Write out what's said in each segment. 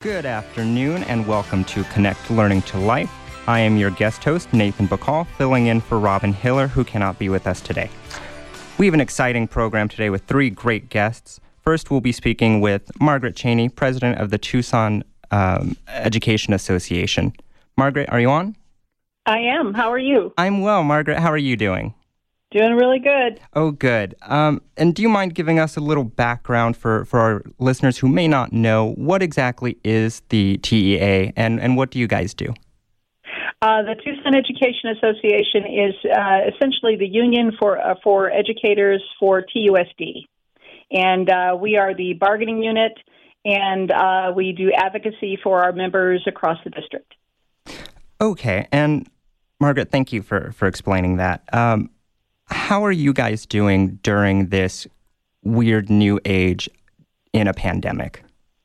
Good afternoon and welcome to Connect Learning to Life. I am your guest host, Nathan Bacall, filling in for Robin Hiller, who cannot be with us today. We have an exciting program today with three great guests. First, we'll be speaking with Margaret Cheney, president of the Tucson Education Association. Margaret, are you on? I am. How are you? I'm well. Margaret, how are you doing? Doing really good. Oh, good. And do you mind giving us a little background for our listeners who may not know what exactly is the TEA and what do you guys do? The Tucson Education Association is essentially the union for educators for TUSD. And we are the bargaining unit, and we do advocacy for our members across the district. Okay. And Margaret, thank you for explaining that. How are you guys doing during this weird new age in a pandemic?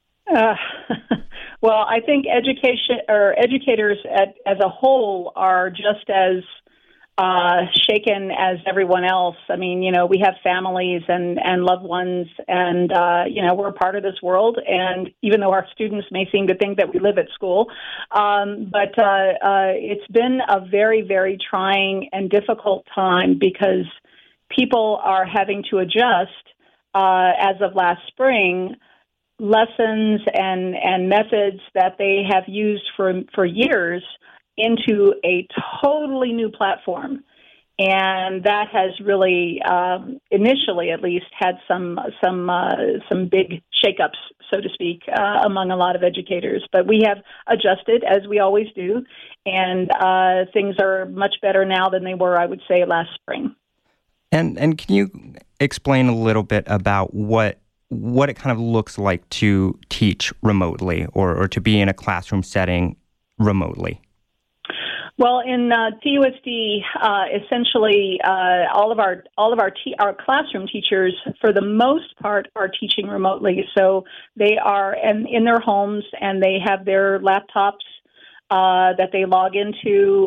Well, I think educators as a whole are just as shaken as everyone else. I mean, we have families and loved ones, and we're a part of this world. And even though our students may seem to think that we live at school, but it's been a very, very trying and difficult time because people are having to adjust as of last spring lessons and methods that they have used for years into a totally new platform. And that has really, initially at least, had some big shakeups, so to speak, among a lot of educators. But we have adjusted, as we always do, and things are much better now than they were, I would say, last spring. And can you explain a little bit about what it kind of looks like to teach remotely or to be in a classroom setting remotely? Well, in TUSD, essentially, all of our classroom teachers, for the most part, are teaching remotely. So they are in their homes and they have their laptops that they log into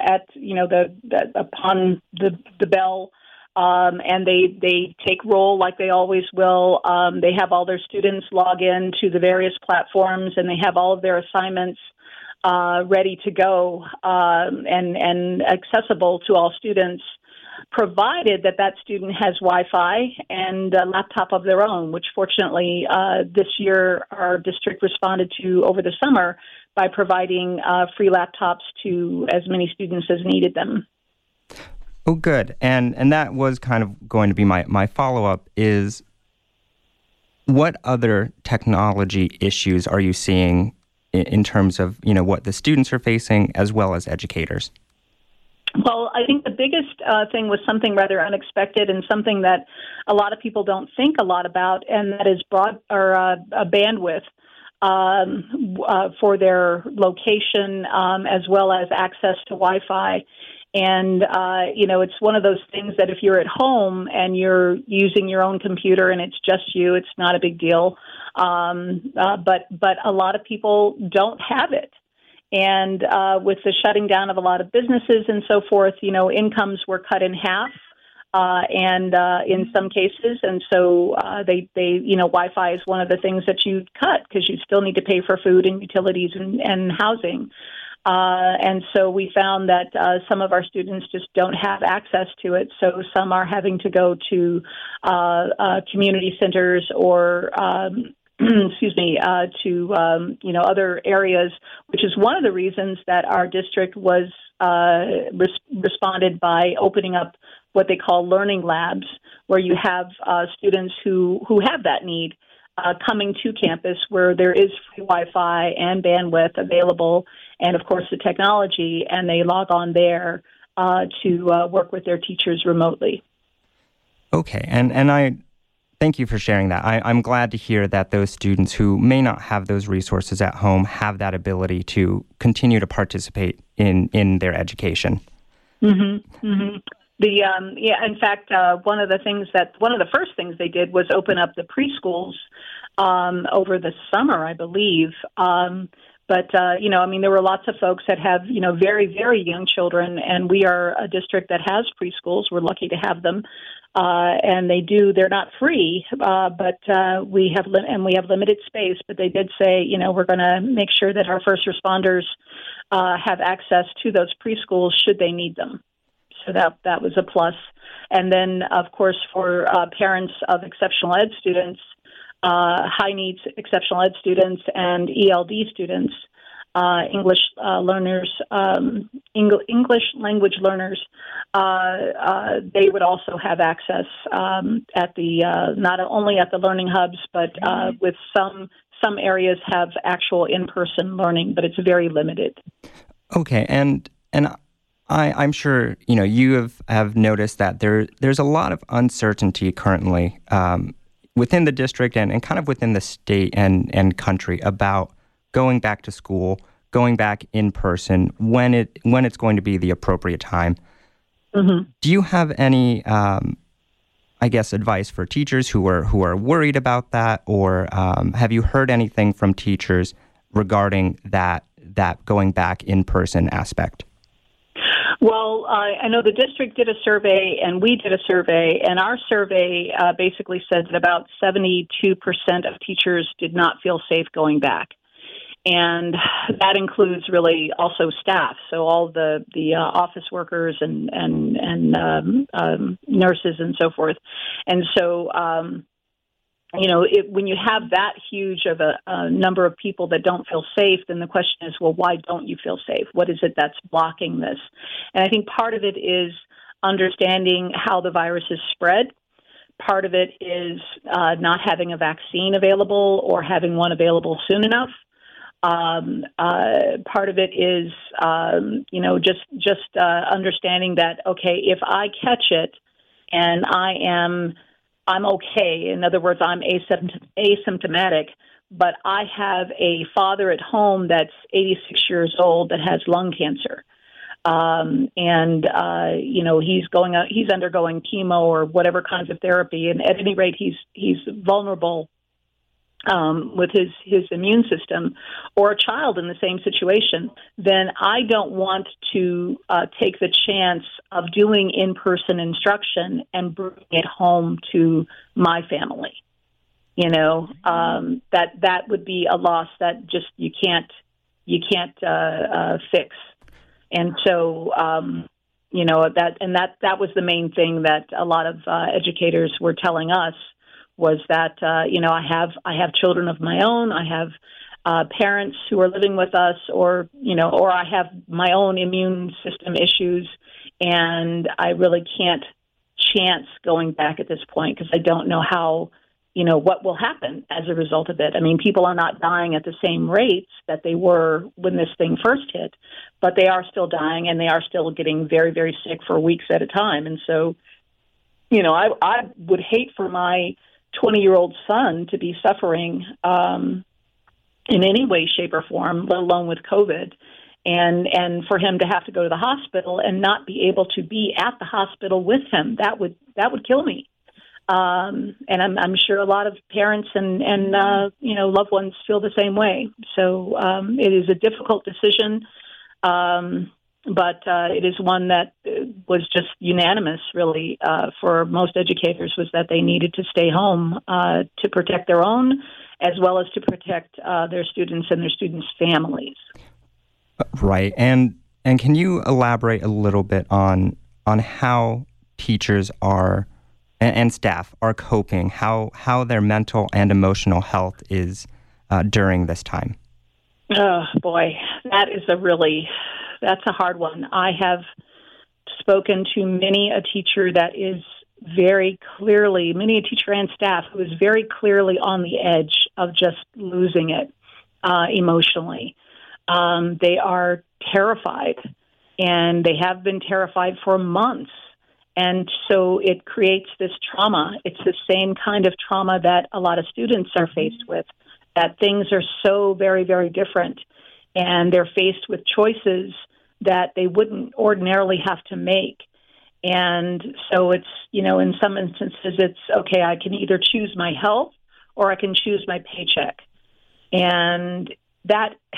upon the bell. And they take roll like they always will. They have all their students log in to the various platforms, and they have all of their assignments ready to go and accessible to all students, provided that student has Wi-Fi and a laptop of their own, which fortunately this year our district responded to over the summer by providing free laptops to as many students as needed them. Oh, good. And that was kind of going to be my follow-up is what other technology issues are you seeing in terms of, what the students are facing as well as educators? Well, I think the biggest thing was something rather unexpected and something that a lot of people don't think a lot about, and that is bandwidth for their location as well as access to Wi-Fi. And, it's one of those things that if you're at home and you're using your own computer and it's just you, it's not a big deal. But a lot of people don't have it. And with the shutting down of a lot of businesses and so forth, incomes were cut in half. And in some cases, and so they Wi-Fi is one of the things that you cut because you still need to pay for food and utilities and housing. And so we found that some of our students just don't have access to it. So some are having to go to community centers or, to other areas, which is one of the reasons that our district was responded by opening up what they call learning labs, where you have students who have that need coming to campus where there is free Wi-Fi and bandwidth available, and of course the technology, and they log on there to work with their teachers remotely. Okay, and I thank you for sharing that. I'm glad to hear that those students who may not have those resources at home have that ability to continue to participate in their education. Mm-hmm. Mm-hmm. In fact, one of the first things they did was open up the preschools over the summer, I believe, But, there were lots of folks that have, very, very young children, and we are a district that has preschools. We're lucky to have them. And they're not free, but we have limited space. But they did say, we're going to make sure that our first responders have access to those preschools should they need them. So that was a plus. And then, of course, for parents of exceptional ed students, high needs exceptional ed students and ELD students, English learners, English language learners, they would also have access at the not only at the learning hubs, but with some areas have actual in-person learning, but it's very limited. Okay, and I'm sure you have noticed that there's a lot of uncertainty currently within the district and kind of within the state and country about going back to school, going back in person, when it's going to be the appropriate time. Mm-hmm. Do you have any, advice for teachers who are worried about that, or have you heard anything from teachers regarding that going back in person aspect? Well, I know the district did a survey, and we did a survey, and our survey basically said that about 72% of teachers did not feel safe going back. And that includes really also staff, so all the office workers and nurses and so forth. And so, when you have that huge of a number of people that don't feel safe, then the question is, well, why don't you feel safe? What is it that's blocking this? And I think part of it is understanding how the virus is spread. Part of it is not having a vaccine available or having one available soon enough. Part of it is, just understanding that, okay, if I catch it and I'm okay. In other words, I'm asymptomatic, but I have a father at home that's 86 years old that has lung cancer. He's undergoing chemo or whatever kinds of therapy. And at any rate, he's vulnerable with his immune system, or a child in the same situation, then I don't want to take the chance of doing in-person instruction and bringing it home to my family. That would be a loss that just you can't fix. And so, that was the main thing that a lot of educators were telling us, was that, I have children of my own. I have parents who are living with us, or I have my own immune system issues, and I really can't chance going back at this point because I don't know how, what will happen as a result of it. I mean, people are not dying at the same rates that they were when this thing first hit, but they are still dying, and they are still getting very, very sick for weeks at a time. And so, I would hate for my 20-year-old son to be suffering in any way, shape, or form, let alone with COVID, and for him to have to go to the hospital and not be able to be at the hospital with him. That would kill me. And I'm sure a lot of parents and loved ones feel the same way. So it is a difficult decision. But it is one that was just unanimous, really, for most educators, was that they needed to stay home to protect their own, as well as to protect their students and their students' families. Right. And can you elaborate a little bit on how teachers are and staff are coping, how their mental and emotional health is during this time? Oh, boy, that's a hard one. I have spoken to many a teacher that is many a teacher and staff who is very clearly on the edge of just losing it emotionally. They are terrified, and they have been terrified for months. And so it creates this trauma. It's the same kind of trauma that a lot of students are faced with, that things are so very, very different, and they're faced with choices that they wouldn't ordinarily have to make. And so it's, in some instances, it's, okay, I can either choose my health or I can choose my paycheck. And that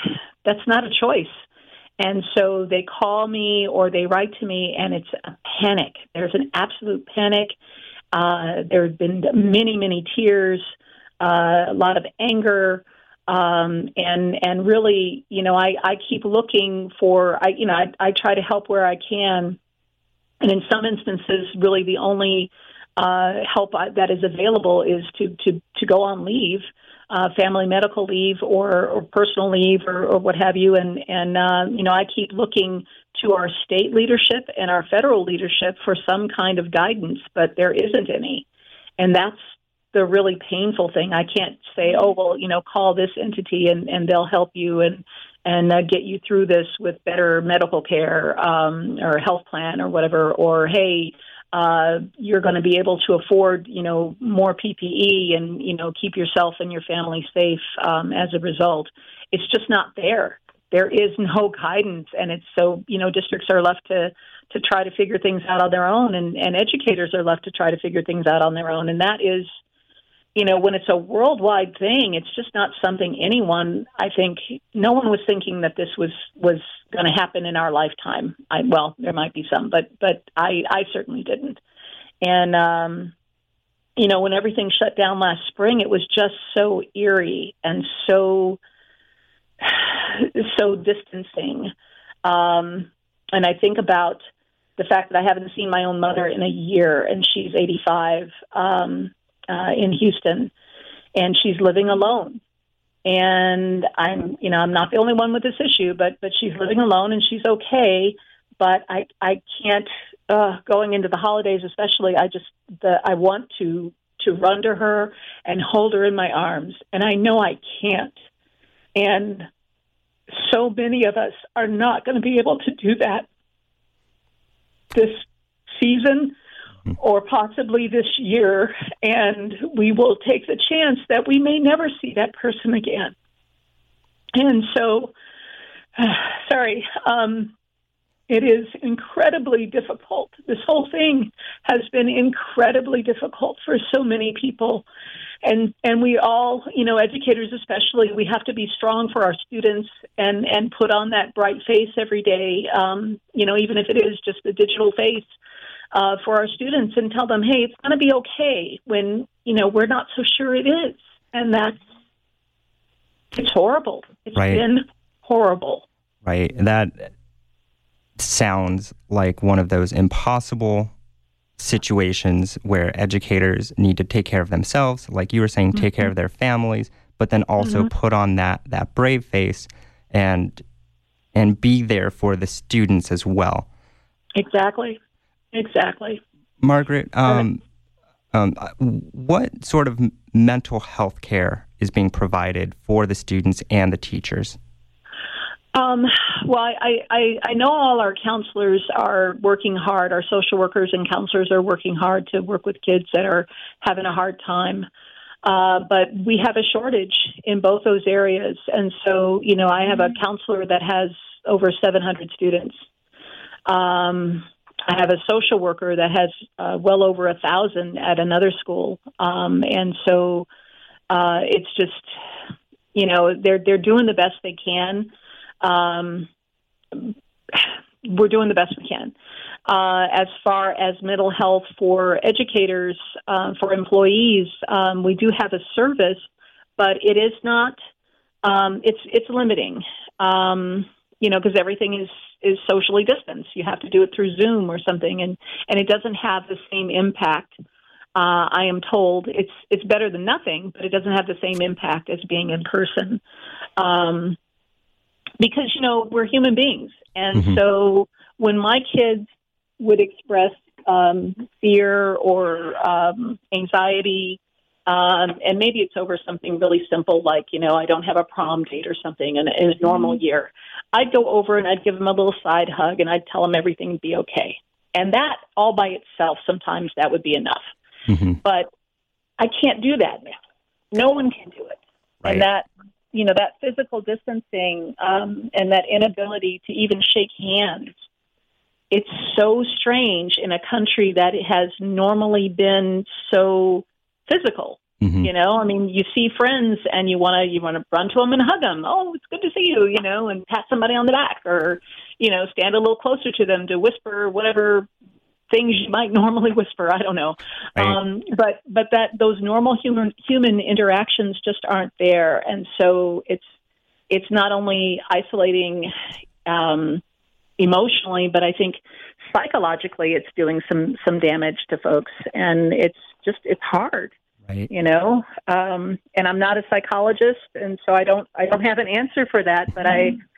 That's not a choice. And so they call me or they write to me, and it's a panic. There's an absolute panic. There have been many, many tears, a lot of anger, and really, I keep looking for. I try to help where I can, and in some instances, really the only help that is available is to go on leave. Family medical leave or personal leave or what have you. And I keep looking to our state leadership and our federal leadership for some kind of guidance, but there isn't any. And that's the really painful thing. I can't say, oh, well, call this entity and they'll help you and get you through this with better medical care or health plan or whatever, or, hey, you're going to be able to afford, more PPE and, keep yourself and your family safe as a result. It's just not there. There is no guidance, and it's so, districts are left to try to figure things out on their own, and educators are left to try to figure things out on their own. And that is, when it's a worldwide thing, it's just not something anyone, I think, no one was thinking that this was going to happen in our lifetime. Well, there might be some, but I certainly didn't. And, when everything shut down last spring, it was just so eerie and so distancing. And I think about the fact that I haven't seen my own mother in a year, and she's 85, in Houston, and she's living alone. And I'm not the only one with this issue, but she's living alone and she's okay. But I can't, going into the holidays especially, I want to run to her and hold her in my arms. And I know I can't. And so many of us are not going to be able to do that this season or possibly this year, and we will take the chance that we may never see that person again. And so, it is incredibly difficult. This whole thing has been incredibly difficult for so many people. And we all, educators especially, we have to be strong for our students and put on that bright face every day, even if it is just a digital face. For our students, and tell them, hey, it's going to be okay when, we're not so sure it is. And it's horrible. It's been horrible. Right. That sounds like one of those impossible situations where educators need to take care of themselves, like you were saying, take care of their families, but then also put on that brave face and be there for the students as well. Exactly. Margaret, what sort of mental health care is being provided for the students and the teachers? Well, I know all our counselors are working hard. Our social workers and counselors are working hard to work with kids that are having a hard time. But we have a shortage in both those areas. And so, I have a counselor that has over 700 students. I have a social worker that has well over 1,000 at another school. And so it's just, they're doing the best they can. We're doing the best we can. As far as mental health for educators, for employees, we do have a service, but it is not, it's limiting, because everything is socially distanced. You have to do it through Zoom or something, and it doesn't have the same impact. I am told it's better than nothing, but it doesn't have the same impact as being in person. Because, we're human beings. And so when my kids would express fear or anxiety, and maybe it's over something really simple like, I don't have a prom date or something in a normal year, I'd go over and I'd give them a little side hug and I'd tell them everything would be okay. And that all by itself, sometimes that would be enough. But I can't do that now. No one can do it. Right. And that, that physical distancing and that inability to even shake hands, it's so strange in a country that has normally been so physical. You know, I mean, you see friends and you want to run to them and hug them. Oh, it's good to see you, you know, and pat somebody on the back, or, you know, stand a little closer to them to whisper whatever things you might normally whisper. I don't know. Right. But those normal human interactions just aren't there. And so it's not only isolating, emotionally, but I think psychologically it's doing some damage to folks, and it's hard. Right. You know, and I'm not a psychologist, and so I don't have an answer for that. But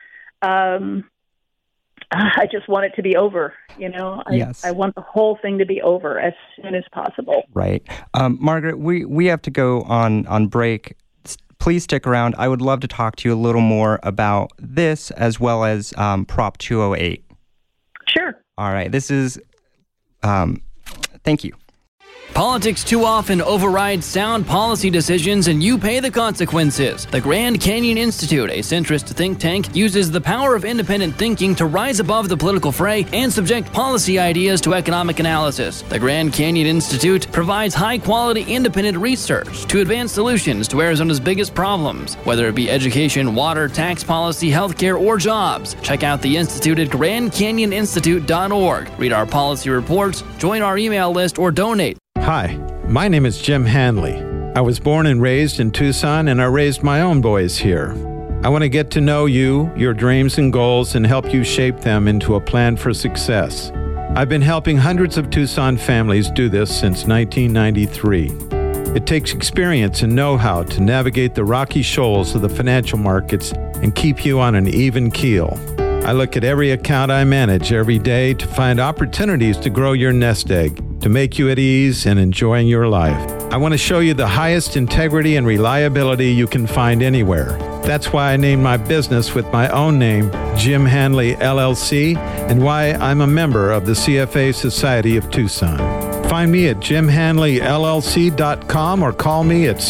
I just want it to be over. You know, Yes. I want the whole thing to be over as soon as possible. Right. Margaret, we have to go on break. Please stick around. I would love to talk to you a little more about this as well as Prop 208. Sure. All right. This is, thank you. Politics too often override sound policy decisions, and you pay the consequences. The Grand Canyon Institute, a centrist think tank, uses the power of independent thinking to rise above the political fray and subject policy ideas to economic analysis. The Grand Canyon Institute provides high-quality independent research to advance solutions to Arizona's biggest problems, whether it be education, water, tax policy, healthcare, or jobs. Check out the Institute at GrandCanyonInstitute.org. Read our policy reports, join our email list, or donate. Hi, my name is Jim Hanley. I was born and raised in Tucson, and I raised my own boys here. I want to get to know you, your dreams and goals, and help you shape them into a plan for success. I've been helping hundreds of Tucson families do this since 1993. It takes experience and know-how to navigate the rocky shoals of the financial markets and keep you on an even keel. I look at every account I manage every day to find opportunities to grow your nest egg, to make you at ease and enjoying your life. I want to show you the highest integrity and reliability you can find anywhere. That's why I named my business with my own name, Jim Hanley LLC, and why I'm a member of the CFA Society of Tucson. Find me at jimhanleyllc.com or call me at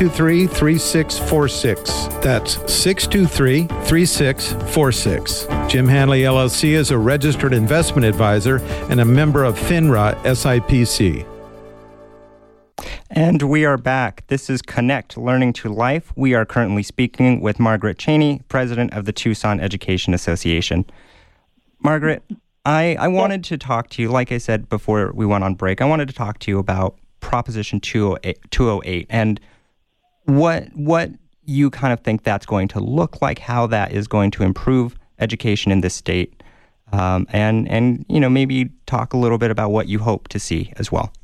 623-3646. That's 623-3646. Jim Hanley LLC is a registered investment advisor and a member of FINRA SIPC. And we are back. This is Connect Learning to Life. We are currently speaking with Margaret Cheney, president of the Tucson Education Association. Margaret, I wanted to talk to you, like I said before we went on break, I wanted to talk to you about Proposition 208 and what you kind of think that's going to look like, how that is going to improve education in this state, and you know, maybe talk a little bit about what you hope to see as well.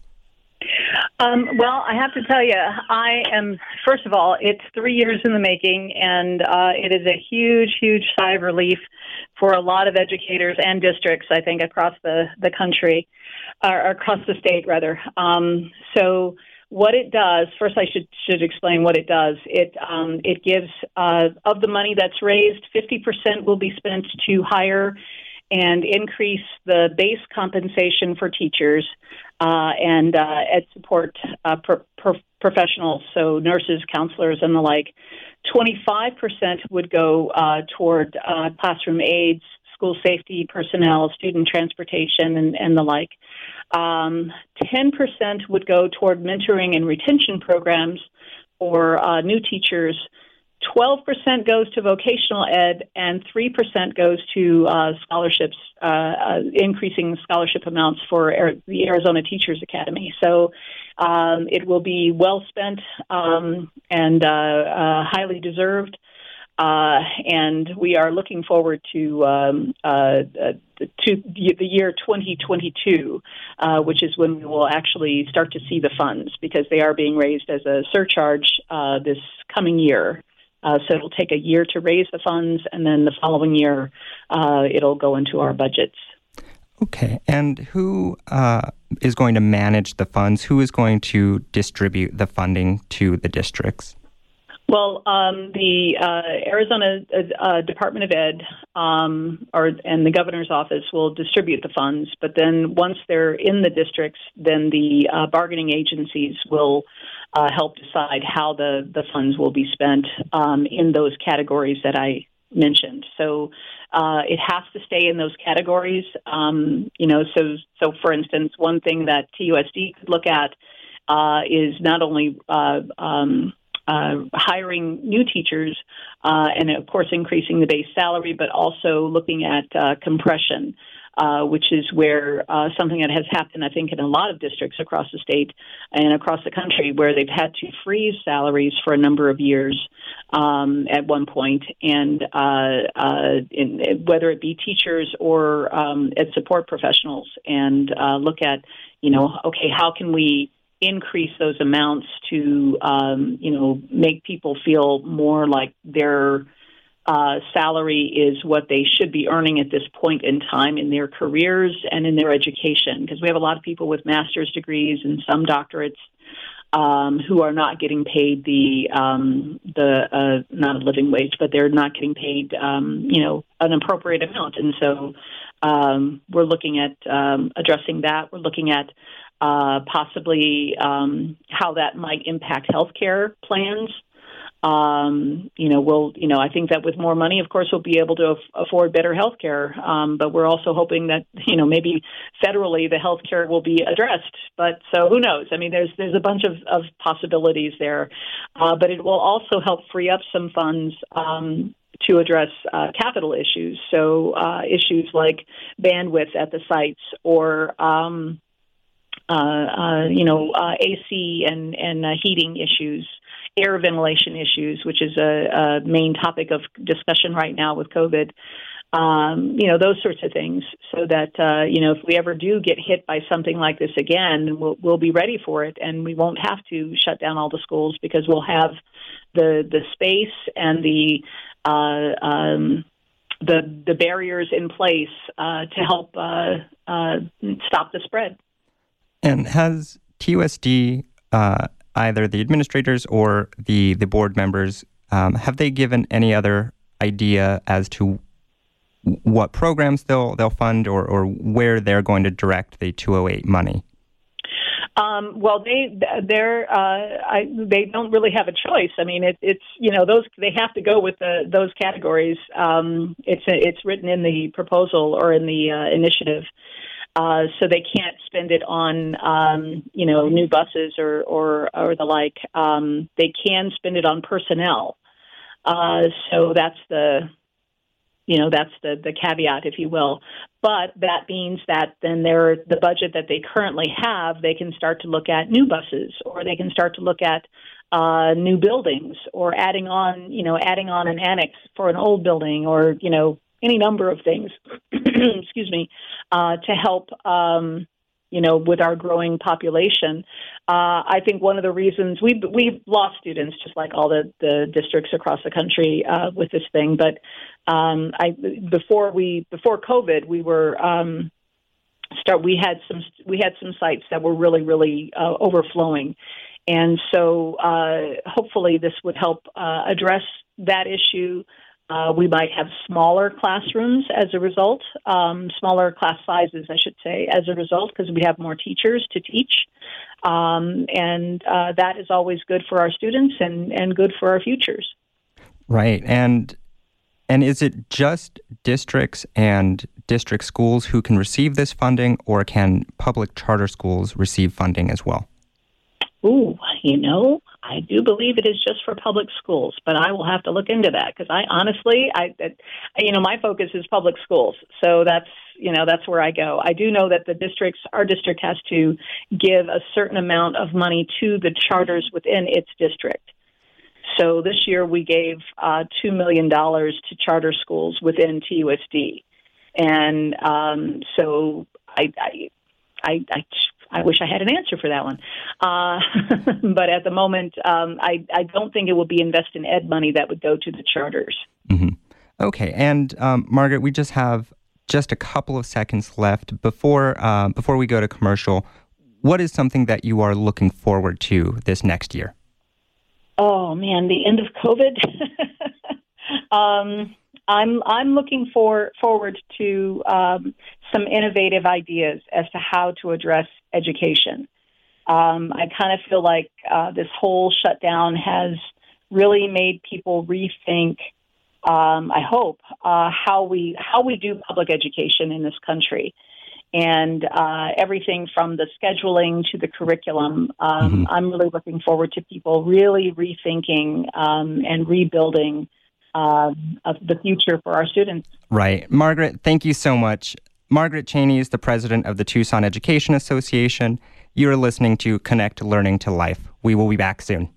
Well, I have to tell you, first of all, it's 3 years in the making, and it is a huge, huge sigh of relief for a lot of educators and districts, I think, across the country, or across the state, rather. So what it does, first I should explain what it does. It gives, of the money that's raised, 50% will be spent to hire and increase the base compensation for teachers and ed support professionals, so nurses, counselors, and the like. 25% would go toward classroom aides, school safety personnel, student transportation, and the like. 10% would go toward mentoring and retention programs for new teachers. 12% goes to vocational ed, and 3% goes to scholarships, increasing scholarship amounts for the Arizona Teachers Academy. So it will be well spent and highly deserved. And we are looking forward to the year 2022, which is when we will actually start to see the funds, because they are being raised as a surcharge this coming year. So it'll take a year to raise the funds, and then the following year it'll go into our budgets. Okay. And who is going to manage the funds? Who is going to distribute the funding to the districts? Well, the Arizona Department of Ed and the governor's office will distribute the funds, but then once they're in the districts, then the bargaining agencies will help decide how the funds will be spent in those categories that I mentioned. So it has to stay in those categories. So for instance, one thing that TUSD could look at is not only hiring new teachers and, of course, increasing the base salary, but also looking at compression, which is where something that has happened, I think, in a lot of districts across the state and across the country, where they've had to freeze salaries for a number of years at one point, and whether it be teachers or ed support professionals, and look at, okay, how can we increase those amounts to, make people feel more like their salary is what they should be earning at this point in time in their careers and in their education. Because we have a lot of people with master's degrees and some doctorates who are not getting paid not a living wage, but they're not getting paid, an appropriate amount. And so we're looking at addressing that. We're looking at possibly how that might impact healthcare plans. I think that with more money, of course, we'll be able to afford better healthcare. But we're also hoping that, maybe federally the healthcare will be addressed. But so who knows? I mean, there's a bunch of possibilities there. But it will also help free up some funds to address capital issues. So issues like bandwidth at the sites, or AC and heating issues, air ventilation issues, which is a main topic of discussion right now with COVID. Those sorts of things, so that if we ever do get hit by something like this again, we'll be ready for it, and we won't have to shut down all the schools, because we'll have the space and the barriers in place to help stop the spread. And has TUSD, either the administrators or the board members, have they given any other idea as to what programs they'll fund, or where they're going to direct the 208 money? Well, they don't really have a choice. I mean, it's those, they have to go with those categories. It's written in the proposal or in the initiative. So they can't spend it on, new buses or the like. They can spend it on personnel. So that's the caveat, if you will. But that means that then the budget that they currently have, they can start to look at new buses, or they can start to look at new buildings, or adding on an annex for an old building, or, any number of things, excuse me, to help, with our growing population. I think one of the reasons we've lost students, just like all the districts across the country, with this thing. But before COVID, we were we had some sites that were really, really overflowing, and so hopefully this would help address that issue. We might have smaller classrooms as a result, smaller class sizes, I should say, as a result, because we have more teachers to teach. And that is always good for our students and good for our futures. Right. And is it just districts and district schools who can receive this funding, or can public charter schools receive funding as well? Ooh, I do believe it is just for public schools, but I will have to look into that, because I honestly, my focus is public schools. So that's where I go. I do know that our district has to give a certain amount of money to the charters within its district. So this year we gave $2 million to charter schools within TUSD. And so I wish I had an answer for that one. But at the moment, I don't think it will be invest in ed money that would go to the charters. Mm-hmm. Okay. And Margaret, we just have a couple of seconds left before we go to commercial. What is something that you are looking forward to this next year? Oh, man, the end of COVID. I'm looking forward to some innovative ideas as to how to address education. I kind of feel like this whole shutdown has really made people rethink, I hope, how we do public education in this country. and everything from the scheduling to the curriculum. I'm really looking forward to people really rethinking and rebuilding of the future for our students. Right. Margaret, thank you so much. Margaret Cheney is the president of the Tucson Education Association. You're listening to Connect Learning to Life. We will be back soon.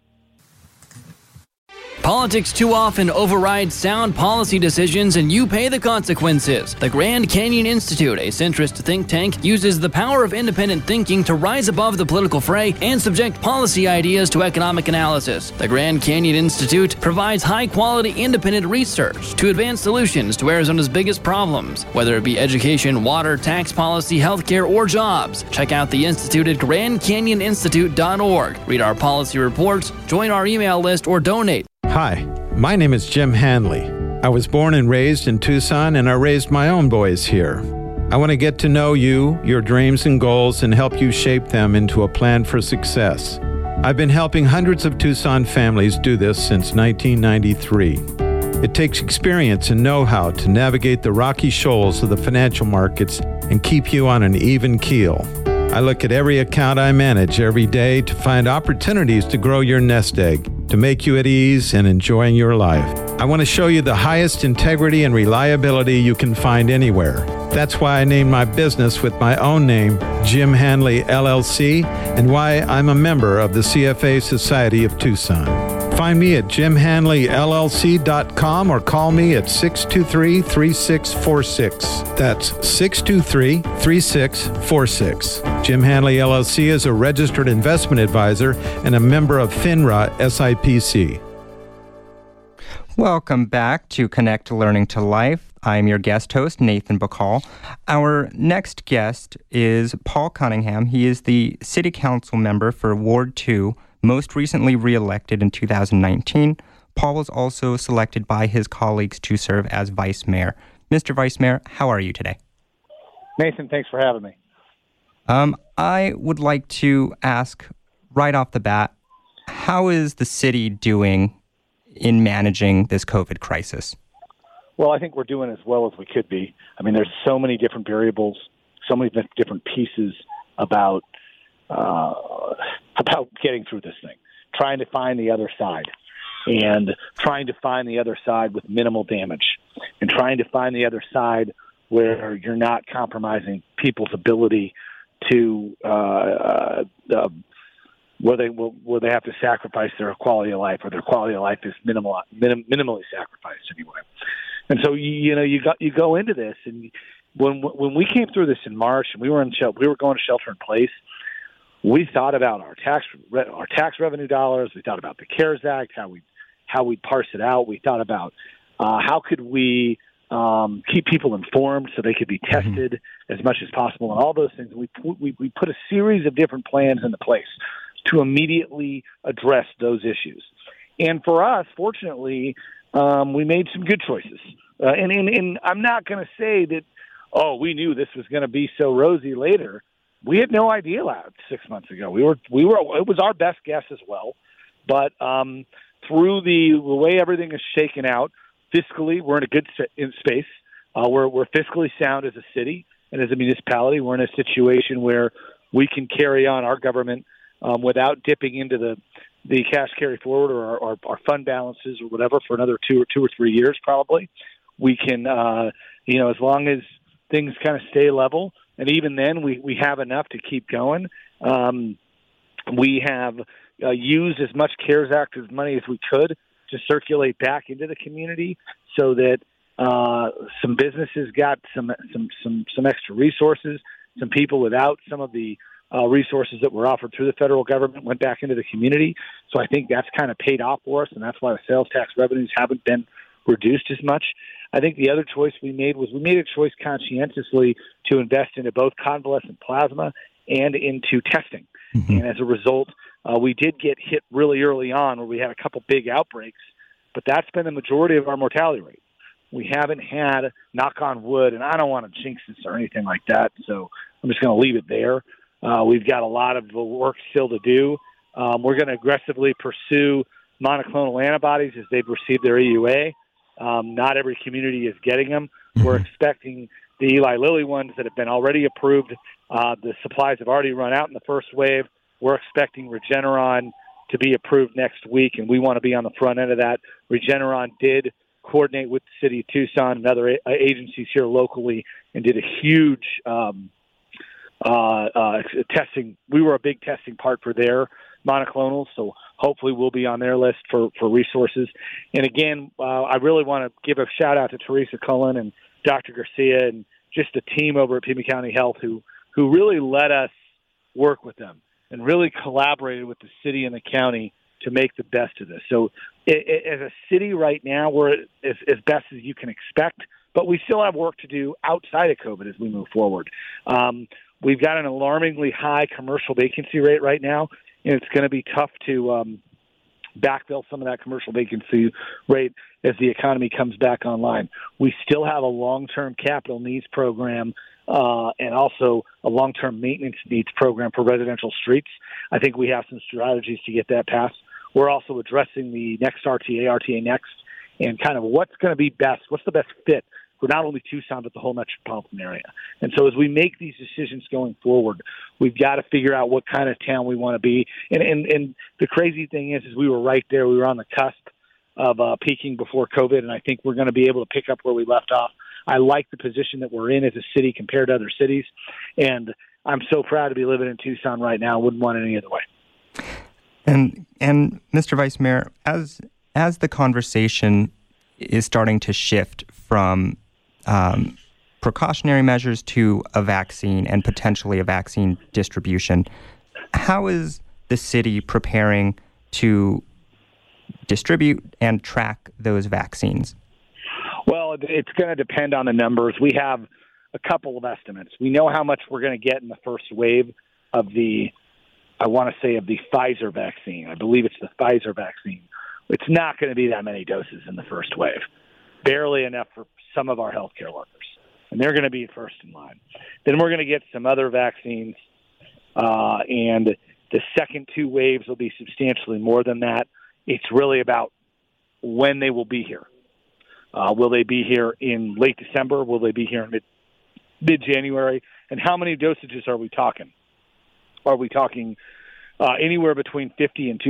Politics too often override sound policy decisions, and you pay the consequences. The Grand Canyon Institute, a centrist think tank, uses the power of independent thinking to rise above the political fray and subject policy ideas to economic analysis. The Grand Canyon Institute provides high-quality independent research to advance solutions to Arizona's biggest problems, whether it be education, water, tax policy, healthcare, or jobs. Check out the Institute at GrandCanyonInstitute.org. Read our policy reports, join our email list, or donate. Hi, my name is Jim Hanley. I was born and raised in Tucson, and I raised my own boys here. I want to get to know you, your dreams and goals, and help you shape them into a plan for success. I've been helping hundreds of Tucson families do this since 1993. It takes experience and know-how to navigate the rocky shoals of the financial markets and keep you on an even keel. I look at every account I manage every day to find opportunities to grow your nest egg, to make you at ease and enjoying your life. I want to show you the highest integrity and reliability you can find anywhere. That's why I named my business with my own name, Jim Hanley LLC, and why I'm a member of the CFA Society of Tucson. Find me at jimhanleyllc.com or call me at 623-3646. That's 623-3646. Jim Hanley LLC is a registered investment advisor and a member of FINRA SIPC. Welcome back to Connect Learning to Life. I'm your guest host, Nathan Bacall. Our next guest is Paul Cunningham. He is the City Council member for Ward 2, most recently re-elected in 2019. Paul was also selected by his colleagues to serve as Vice Mayor. Mr. Vice Mayor, how are you today? Nathan, thanks for having me. I would like to ask right off the bat, how is the city doing in managing this COVID crisis? Well, I think we're doing as well as we could be. I mean, there's so many different variables, so many different pieces about getting through this thing, trying to find the other side, and trying to find the other side with minimal damage, and trying to find the other side where you're not compromising people's ability to where they have to sacrifice their quality of life, or their quality of life is minimally sacrificed anyway. And so you go into this, and when we came through this in March, and we were going to shelter in place, we thought about our tax revenue dollars. We thought about the CARES Act, how we parse it out. We thought about how could we keep people informed so they could be tested as much as possible, and all those things. We put a series of different plans into place to immediately address those issues. And for us, fortunately, we made some good choices. And I'm not going to say that, we knew this was going to be so rosy later. We had no idea 6 months ago. It was our best guess as well. But through the way everything is shaken out, fiscally, we're in a good space. We're fiscally sound as a city and as a municipality. We're in a situation where we can carry on our government without dipping into the cash carry forward or our fund balances or whatever for another 2 or 3 years probably. We can, as long as things kind of stay level, and even then we have enough to keep going. We have used as much CARES Act money as we could to circulate back into the community so that some businesses got some extra resources. Some people without some of the resources that were offered through the federal government went back into the community. So I think that's kind of paid off for us, and that's why the sales tax revenues haven't been reduced as much. I think the other choice we made was we made a choice conscientiously to invest into both convalescent plasma and into testing. Mm-hmm. And as a result, we did get hit really early on where we had a couple big outbreaks, but that's been the majority of our mortality rate. We haven't had, knock on wood, and I don't want to jinx this or anything like that, so I'm just going to leave it there. We've got a lot of work still to do. We're going to aggressively pursue monoclonal antibodies as they've received their EUA. Not every community is getting them. Mm-hmm. We're expecting the Eli Lilly ones that have been already approved. The supplies have already run out in the first wave. We're expecting Regeneron to be approved next week, and we want to be on the front end of that. Regeneron did coordinate with the city of Tucson and other agencies here locally and did a huge testing. We were a big testing part for their monoclonals, so hopefully we'll be on their list for resources. And again, I really want to give a shout out to Teresa Cullen and Dr. Garcia and just the team over at Pima County Health who really let us work with them and really collaborated with the city and the county to make the best of this. So as a city right now, we're as best as you can expect, but we still have work to do outside of COVID as we move forward. We've got an alarmingly high commercial vacancy rate right now, and it's going to be tough to backfill some of that commercial vacancy rate as the economy comes back online. We still have a long-term capital needs program and also a long-term maintenance needs program for residential streets. I think we have some strategies to get that passed. We're also addressing the next RTA Next, and kind of what's going to be best, what's the best fit for not only Tucson, but the whole metropolitan area. And so as we make these decisions going forward, we've got to figure out what kind of town we want to be. And the crazy thing is we were right there. We were on the cusp of peaking before COVID, and I think we're going to be able to pick up where we left off. I like the position that we're in as a city compared to other cities, and I'm so proud to be living in Tucson right now. I wouldn't want it any other way. And Mr. Vice Mayor, as the conversation is starting to shift from precautionary measures to a vaccine and potentially a vaccine distribution, how is the city preparing to distribute and track those vaccines? Well, it's going to depend on the numbers. We have a couple of estimates. We know how much we're going to get in the first wave of the Pfizer vaccine. I believe it's the Pfizer vaccine. It's not going to be that many doses in the first wave. Barely enough for some of our healthcare workers. And they're going to be first in line. Then we're going to get some other vaccines, and the second two waves will be substantially more than that. It's really about when they will be here. Will they be here in late December? Will they be here in mid-January? And how many dosages are we talking? Are we talking anywhere between 50,000 and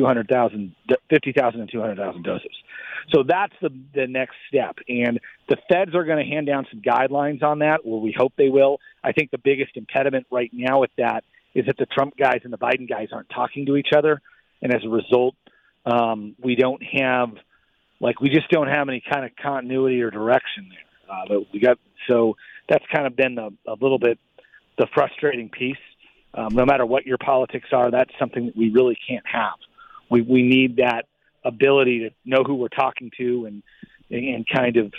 200,000 doses? So that's the next step. And the feds are going to hand down some guidelines on that, or we hope they will. I think the biggest impediment right now with that is that the Trump guys and the Biden guys aren't talking to each other. And as a result, we just don't have any kind of continuity or direction there. So that's kind of been a little bit the frustrating piece. No matter what your politics are, that's something that we really can't have. We need that ability to know who we're talking to and kind of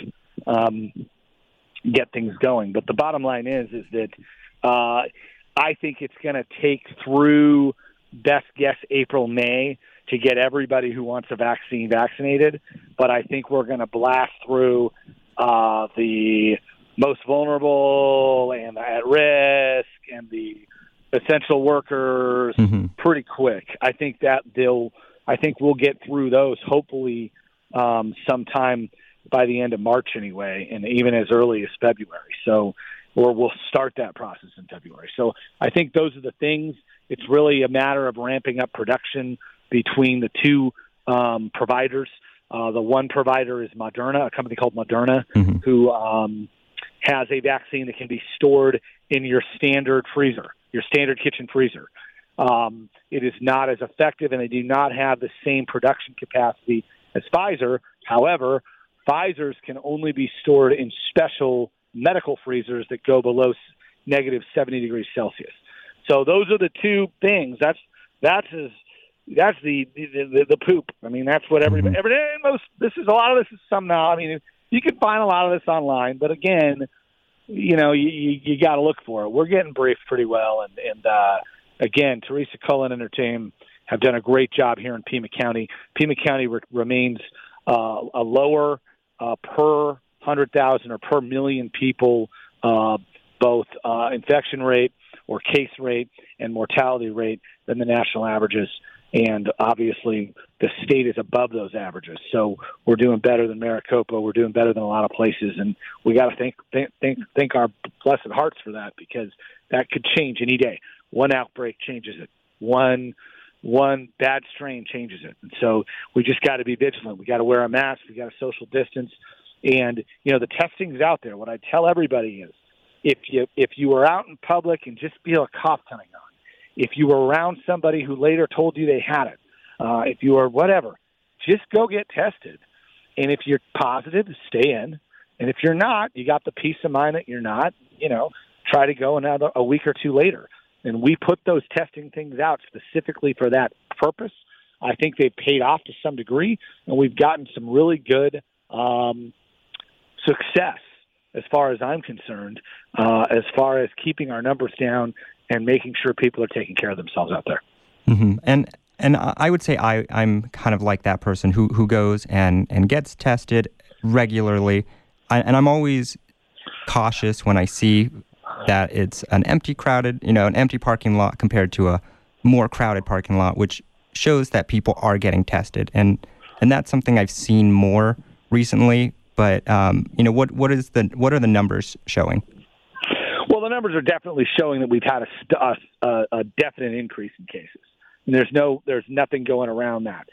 get things going. But the bottom line is that I think it's going to take through best guess April, May to get everybody who wants a vaccine vaccinated. But I think we're going to blast through the most vulnerable and at risk and the essential workers pretty quick. I think we'll get through those hopefully sometime by the end of March anyway, and even as early as February. Or we'll start that process in February. So I think those are the things. It's really a matter of ramping up production between the two providers. The one provider is Moderna, a company called Moderna, who has a vaccine that can be stored in your standard freezer, your standard kitchen freezer. It is not as effective, and they do not have the same production capacity as Pfizer. However, Pfizer's can only be stored in special medical freezers that go below negative 70 degrees Celsius. So those are the two things. That's the poop. I mean, that's what everybody. A lot of this is somehow. I mean, you can find a lot of this online, but again, you got to look for it. We're getting briefed pretty well, and again, Teresa Cullen and her team have done a great job here in Pima County. Pima County remains a lower per 100,000 or per million people, both infection rate or case rate and mortality rate than the national averages. And obviously, the state is above those averages. So we're doing better than Maricopa. We're doing better than a lot of places, and we got to thank our blessed hearts for that, because that could change any day. One outbreak changes it. One bad strain changes it. And so we just got to be vigilant. We got to wear a mask. We got to social distance. And the testing's out there. What I tell everybody is, if you were out in public and just feel a cough coming on, if you were around somebody who later told you they had it, if you were whatever, just go get tested. And if you're positive, stay in. And if you're not, you got the peace of mind that you're not, try to go another a week or two later. And we put those testing things out specifically for that purpose. I think they've paid off to some degree, and we've gotten some really good success as far as I'm concerned, as far as keeping our numbers down and making sure people are taking care of themselves out there. Mm-hmm. And I would say I'm kind of like that person who goes and gets tested regularly. And I'm always cautious when I see that it's an empty parking lot compared to a more crowded parking lot, which shows that people are getting tested. And that's something I've seen more recently. But, what are the numbers showing? Well, the numbers are definitely showing that we've had a definite increase in cases. And there's nothing going around that.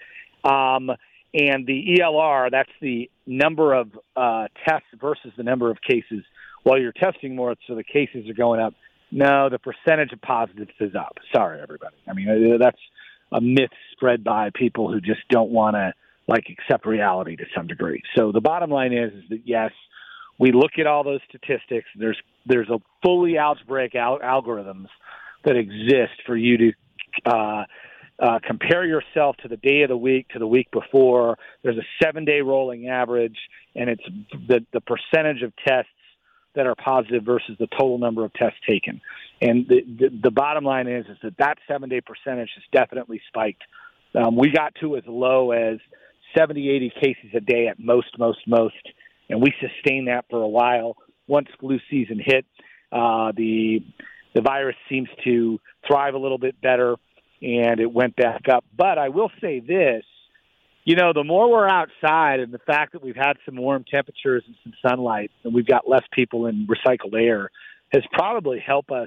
And the ELR, that's the number of tests versus the number of cases. While you're testing more, so the cases are going up. No, the percentage of positives is up. Sorry, everybody. I mean, that's a myth spread by people who just don't want to accept reality to some degree. So the bottom line is that yes, we look at all those statistics. There's a fully algebraic algorithms that exist for you to compare yourself to the day of the week to the week before. There's a 7-day rolling average, and it's the percentage of tests that are positive versus the total number of tests taken. And the bottom line is that 7-day percentage has definitely spiked. We got to as low as 70, 80 cases a day at most, and we sustained that for a while. Once flu season hit, the virus seems to thrive a little bit better, and it went back up. But I will say this, the more we're outside, and the fact that we've had some warm temperatures and some sunlight, and we've got less people in recycled air, has probably helped us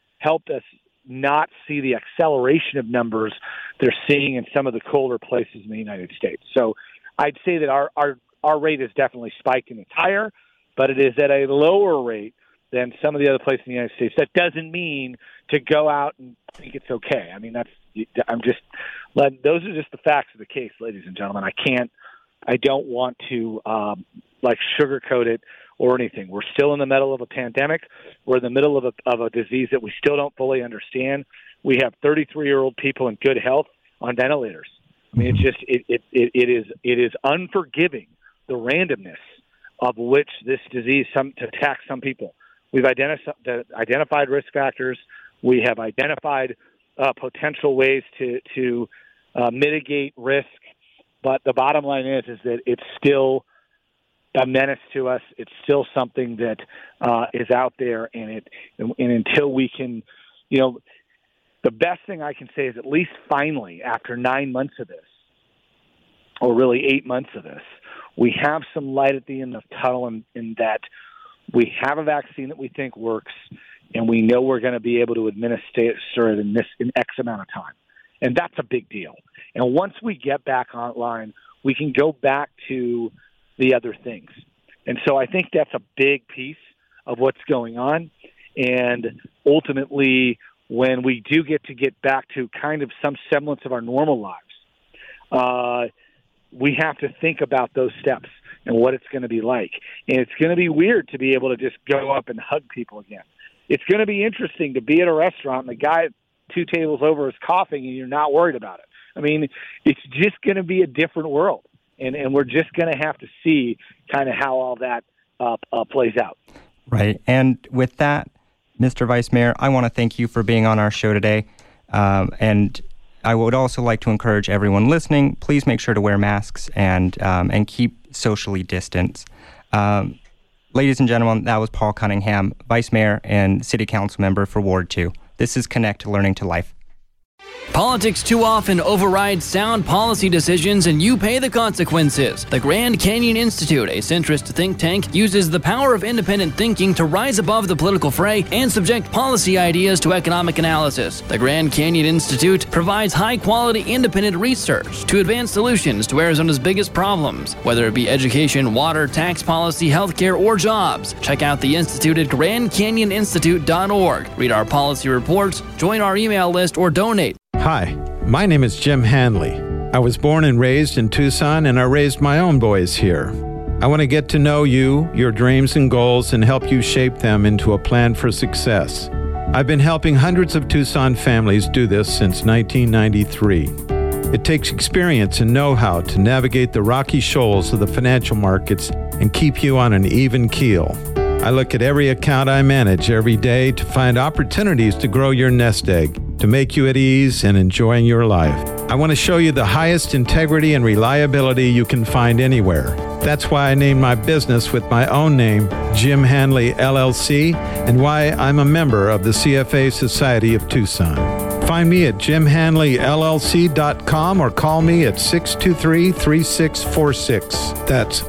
not see the acceleration of numbers they're seeing in some of the colder places in the United States. So I'd say that our rate has definitely spiked and it's higher, but it is at a lower rate than some of the other places in the United States. That doesn't mean to go out and think it's okay. I mean, those are just the facts of the case, ladies and gentlemen. I don't want to sugarcoat it or anything. We're still in the middle of a pandemic. We're in the middle of a disease that we still don't fully understand. We have 33-year-old people in good health on ventilators. I mean, it is unforgiving, the randomness of which this disease attacks some people. We've identified risk factors. We have identified potential ways to mitigate risk. But the bottom line is that it's still a menace to us. It's still something that is out there, and until we can, the best thing I can say is at least finally, after 9 months of this, or really 8 months of this, we have some light at the end of the tunnel in that we have a vaccine that we think works, and we know we're going to be able to administer it in X amount of time. And that's a big deal. And once we get back online, we can go back to the other things. And so I think that's a big piece of what's going on. And ultimately, when we do get back to kind of some semblance of our normal lives, we have to think about those steps and what it's going to be like. And it's going to be weird to be able to just go up and hug people again. It's going to be interesting to be at a restaurant and the guy 2 tables over is coughing and you're not worried about it. I mean, it's just going to be a different world. And we're just going to have to see kind of how all that plays out. Right. And with that, Mr. Vice Mayor, I want to thank you for being on our show today. And I would also like to encourage everyone listening, please make sure to wear masks and keep socially distanced. Ladies and gentlemen, that was Paul Cunningham, Vice Mayor and City Council Member for Ward 2. This is Connect Learning to Life. Politics too often overrides sound policy decisions and you pay the consequences. The Grand Canyon Institute, a centrist think tank, uses the power of independent thinking to rise above the political fray and subject policy ideas to economic analysis. The Grand Canyon Institute provides high-quality independent research to advance solutions to Arizona's biggest problems, whether it be education, water, tax policy, healthcare, or jobs. Check out the Institute at GrandCanyonInstitute.org. Read our policy reports, join our email list, or donate. Hi, my name is Jim Hanley. I was born and raised in Tucson, and I raised my own boys here. I want to get to know you, your dreams and goals, and help you shape them into a plan for success. I've been helping hundreds of Tucson families do this since 1993. It takes experience and know-how to navigate the rocky shoals of the financial markets and keep you on an even keel. I look at every account I manage every day to find opportunities to grow your nest egg, to make you at ease and enjoying your life. I want to show you the highest integrity and reliability you can find anywhere. That's why I named my business with my own name, Jim Hanley LLC, and why I'm a member of the CFA Society of Tucson. Find me at jimhanleyllc.com or call me at 623-3646. That's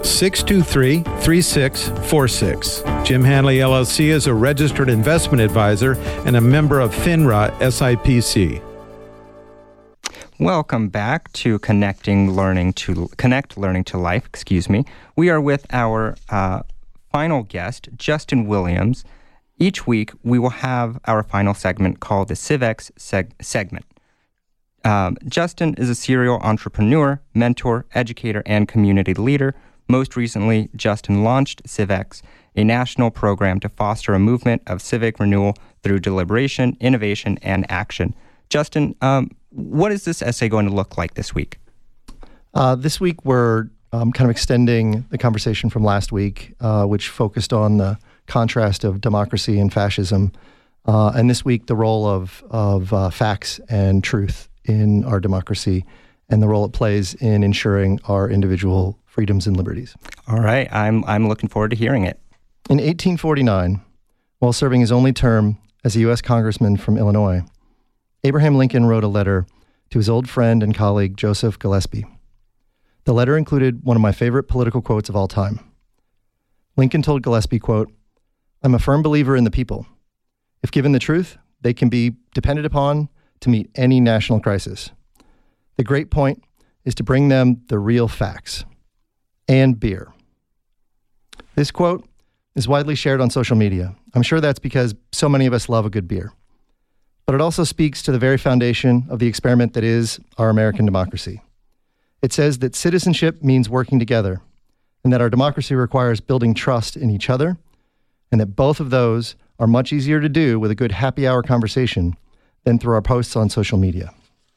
623-3646. Jim Hanley LLC is a registered investment advisor and a member of FINRA SIPC. Welcome back to Connect Learning to Life. We are with our final guest, Justin Williams. Each week, we will have our final segment called the CivX segment. Justin is a serial entrepreneur, mentor, educator, and community leader. Most recently, Justin launched CivX, a national program to foster a movement of civic renewal through deliberation, innovation, and action. Justin, what is this essay going to look like this week? This week, we're kind of extending the conversation from last week, which focused on the contrast of democracy and fascism. And this week, the role of facts and truth in our democracy and the role it plays in ensuring our individual freedoms and liberties. All right. I'm looking forward to hearing it. In 1849, while serving his only term as a U.S. congressman from Illinois, Abraham Lincoln wrote a letter to his old friend and colleague, Joseph Gillespie. The letter included one of my favorite political quotes of all time. Lincoln told Gillespie, quote, "I'm a firm believer in the people. If given the truth, they can be depended upon to meet any national crisis. The great point is to bring them the real facts and beer." This quote is widely shared on social media. I'm sure that's because so many of us love a good beer. But it also speaks to the very foundation of the experiment that is our American democracy. It says that citizenship means working together, and that our democracy requires building trust in each other, and that both of those are much easier to do with a good happy hour conversation than through our posts on social media.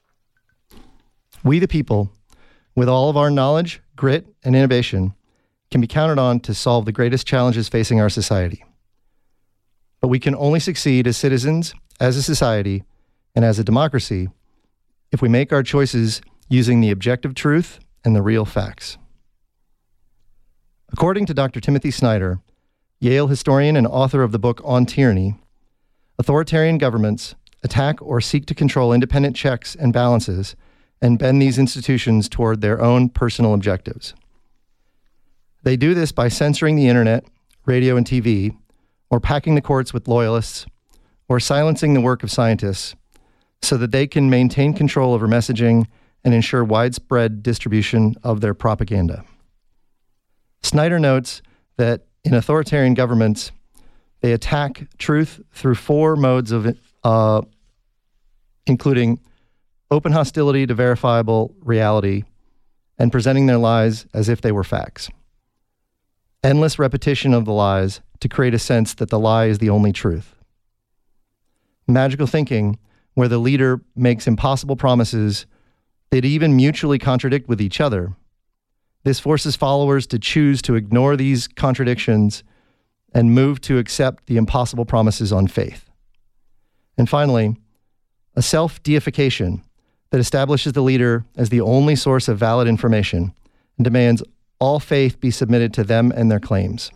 We the people, with all of our knowledge, grit, and innovation, can be counted on to solve the greatest challenges facing our society. But we can only succeed as citizens, as a society, and as a democracy if we make our choices using the objective truth and the real facts. According to Dr. Timothy Snyder, Yale historian and author of the book On Tyranny, authoritarian governments attack or seek to control independent checks and balances and bend these institutions toward their own personal objectives. They do this by censoring the internet, radio, and TV, or packing the courts with loyalists, or silencing the work of scientists so that they can maintain control over messaging and ensure widespread distribution of their propaganda. Snyder notes that in authoritarian governments, they attack truth through four modes of including open hostility to verifiable reality and presenting their lies as if they were facts. Endless repetition of the lies to create a sense that the lie is the only truth. Magical thinking, where the leader makes impossible promises that even mutually contradict with each other. This forces followers to choose to ignore these contradictions and move to accept the impossible promises on faith. And finally, a self-deification that establishes the leader as the only source of valid information and demands all faith be submitted to them and their claims.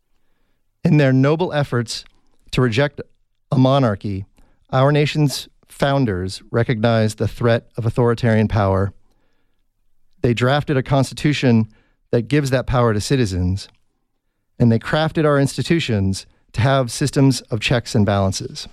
In their noble efforts to reject a monarchy, our nation's founders recognized the threat of authoritarian power. They drafted a constitution that gives that power to citizens, and they crafted our institutions to have systems of checks and balances.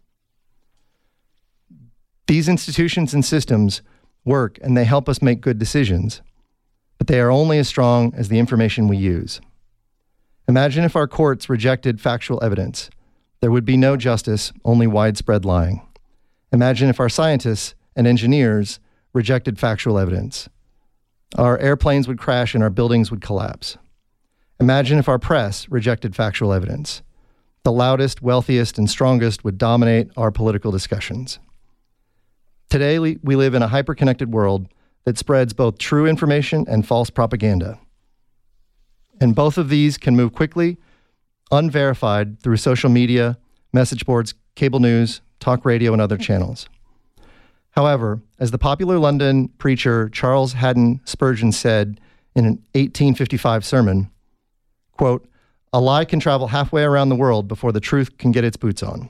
These institutions and systems work, and they help us make good decisions, but they are only as strong as the information we use. Imagine if our courts rejected factual evidence. There would be no justice, only widespread lying. Imagine if our scientists and engineers rejected factual evidence. Our airplanes would crash and our buildings would collapse. Imagine if our press rejected factual evidence. The loudest, wealthiest, and strongest would dominate our political discussions. Today, we live in a hyper-connected world that spreads both true information and false propaganda. And both of these can move quickly, unverified through social media, message boards, cable news, talk radio, and other channels. However, as the popular London preacher Charles Haddon Spurgeon said in an 1855 sermon, quote, "A lie can travel halfway around the world before the truth can get its boots on."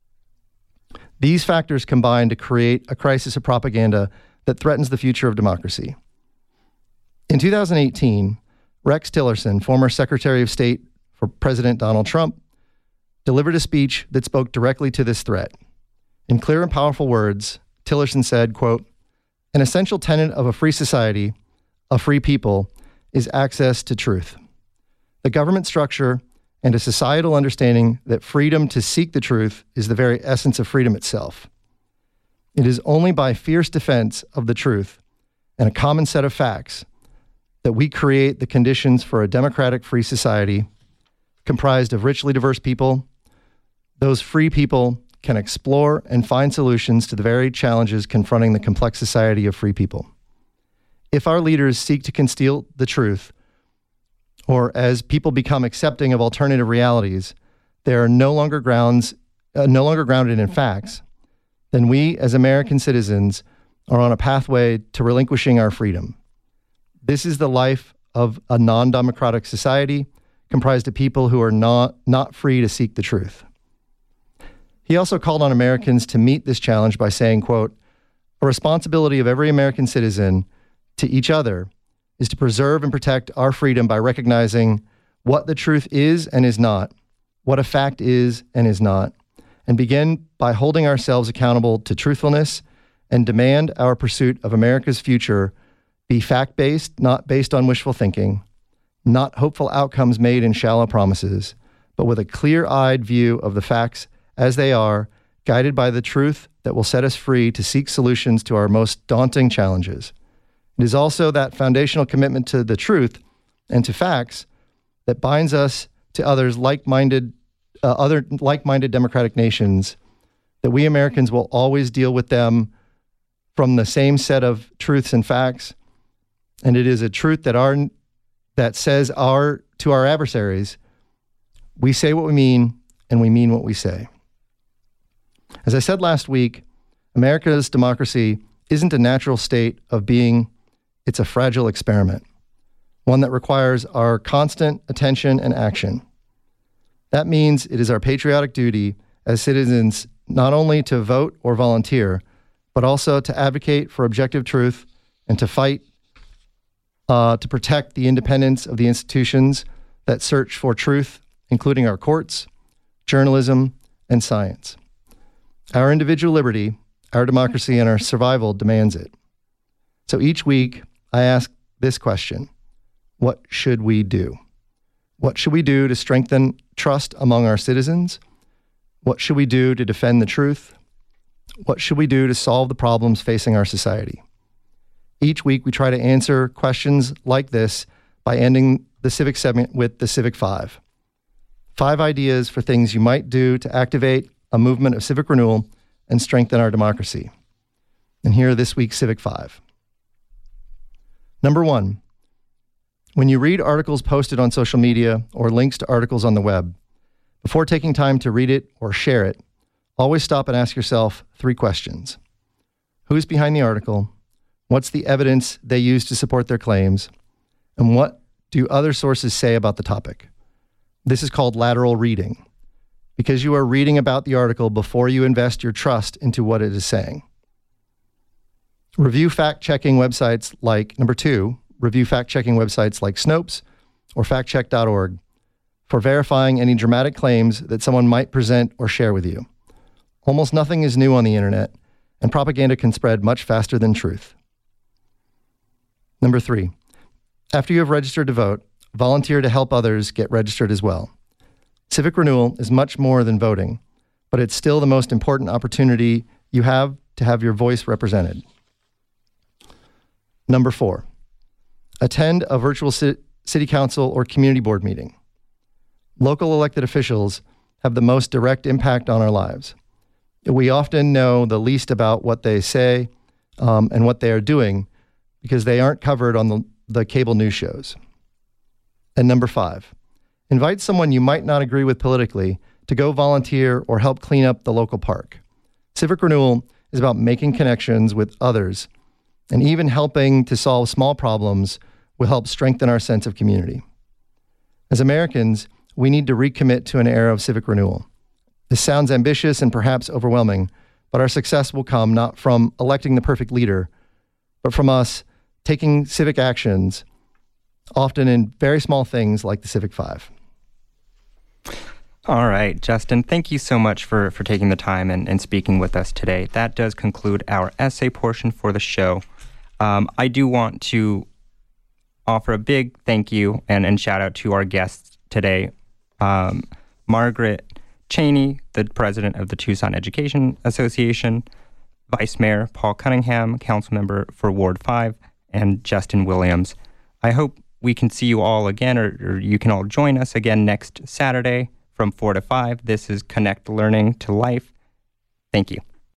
These factors combine to create a crisis of propaganda that threatens the future of democracy. In 2018, Rex Tillerson, former Secretary of State for President Donald Trump, delivered a speech that spoke directly to this threat. In clear and powerful words, Tillerson said, quote, "An essential tenet of a free society, a free people, is access to truth. The government structure and a societal understanding that freedom to seek the truth is the very essence of freedom itself. It is only by fierce defense of the truth and a common set of facts that we create the conditions for a democratic free society comprised of richly diverse people. Those free people can explore and find solutions to the very challenges confronting the complex society of free people. If our leaders seek to conceal the truth, or as people become accepting of alternative realities, they are no longer grounded in facts, then we as American citizens are on a pathway to relinquishing our freedom. This is the life of a non-democratic society comprised of people who are not free to seek the truth. He also called on Americans to meet this challenge by saying, quote, "A responsibility of every American citizen to each other is to preserve and protect our freedom by recognizing what the truth is and is not, what a fact is and is not, and begin by holding ourselves accountable to truthfulness and demand our pursuit of America's future be fact-based, not based on wishful thinking, not hopeful outcomes made in shallow promises, but with a clear-eyed view of the facts as they are, guided by the truth that will set us free to seek solutions to our most daunting challenges. It is also that foundational commitment to the truth and to facts that binds us to other like-minded democratic nations, that we Americans will always deal with them from the same set of truths and facts. And it is a truth that says to our adversaries, we say what we mean and we mean what we say. As I said last week, America's democracy isn't a natural state of being. It's a fragile experiment, one that requires our constant attention and action. That means it is our patriotic duty as citizens not only to vote or volunteer, but also to advocate for objective truth and to fight to protect the independence of the institutions that search for truth, including our courts, journalism, and science. Our individual liberty, our democracy, and our survival demands it. So each week, I ask this question: what should we do? What should we do to strengthen trust among our citizens? What should we do to defend the truth? What should we do to solve the problems facing our society? Each week, we try to answer questions like this by ending the civic segment with the Civic 5. 5 ideas for things you might do to activate a movement of civic renewal and strengthen our democracy. And here are this week's Civic 5. Number 1, when you read articles posted on social media or links to articles on the web, before taking time to read it or share it, always stop and ask yourself 3 questions. Who's behind the article? What's the evidence they use to support their claims? And what do other sources say about the topic? This is called lateral reading. because you are reading about the article before you invest your trust into what it is saying. Review fact-checking websites like, number 2, review fact-checking websites like Snopes or factcheck.org for verifying any dramatic claims that someone might present or share with you. Almost nothing is new on the internet, and propaganda can spread much faster than truth. Number 3, after you have registered to vote, volunteer to help others get registered as well. Civic renewal is much more than voting, but it's still the most important opportunity you have to have your voice represented. Number 4, attend a virtual city council or community board meeting. Local elected officials have the most direct impact on our lives. We often know the least about what they say and what they are doing because they aren't covered on the cable news shows. And number 5, invite someone you might not agree with politically to go volunteer or help clean up the local park. Civic renewal is about making connections with others, and even helping to solve small problems will help strengthen our sense of community. As Americans, we need to recommit to an era of civic renewal. This sounds ambitious and perhaps overwhelming, but our success will come not from electing the perfect leader, but from us taking civic actions, often in very small things like the Civic 5. All right, Justin, thank you so much for taking the time and speaking with us today. That does conclude our essay portion for the show. I do want to offer a big thank you and shout out to our guests today. Margaret Cheney, the president of the Tucson Education Association, Vice Mayor Paul Cunningham, council member for Ward 5, and Justin Williams. I hope we can see you all again, or you can all join us again next Saturday from 4 to 5. This is Connect Learning to Life. Thank you.